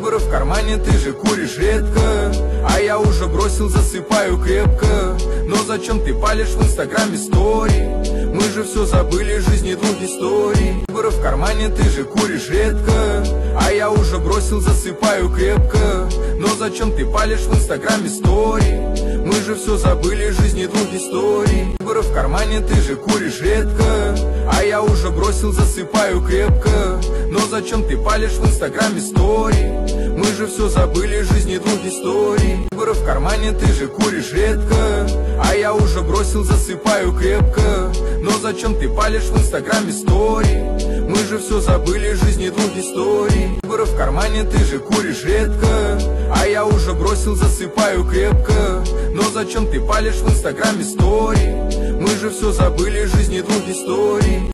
Выборы в кармане, ты же куришь редко, а я уже бросил, засыпаю крепко. Но зачем ты палишь в инстаграме стори? Мы же все забыли, жизни двух историй. Выборы в кармане, ты же куришь редко, а я уже бросил, засыпаю крепко. Но зачем ты палишь в инстаграме стори? Мы же все забыли, жизни двух историй. Выборы в кармане, ты же куришь редко, а я уже бросил, засыпаю крепко. Но зачем ты палишь в инстаграме стори? Мы же все забыли, жизни двух историй. Выборы в кармане, ты же куришь редко, а я уже бросил, засыпаю крепко. Но зачем ты палишь в инстаграме стори? Мы же все забыли, жизни двух историй. Выборы в кармане, ты же куришь редко, а я уже бросил, засыпаю крепко. Но зачем ты палишь в инстаграме стори? Мы же все забыли, жизни двух историй.